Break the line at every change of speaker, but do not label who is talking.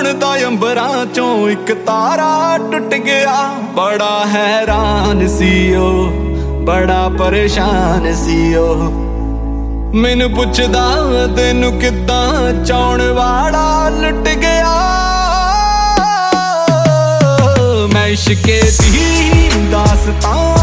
ਸੁਣਦਾ ਅੰਬਰਾਂ ਚੋਂ ਇੱਕ ਤਾਰਾ ਟੁੱਟ ਗਿਆ। ਬੜਾ ਹੈਰਾਨ ਸੀ ਉਹ, ਬੜਾ ਪਰੇਸ਼ਾਨ ਸੀ ਉਹ। ਮੈਨੂੰ ਪੁੱਛਦਾ ਤੈਨੂੰ ਕਿੱਦਾਂ ਚਾਉਣ ਵਾਲਾ ਲੁੱਟ ਗਿਆ। ਮੈਂ ਇਸ਼ਕੇ ਦੀ ਦਾਸਤਾਂ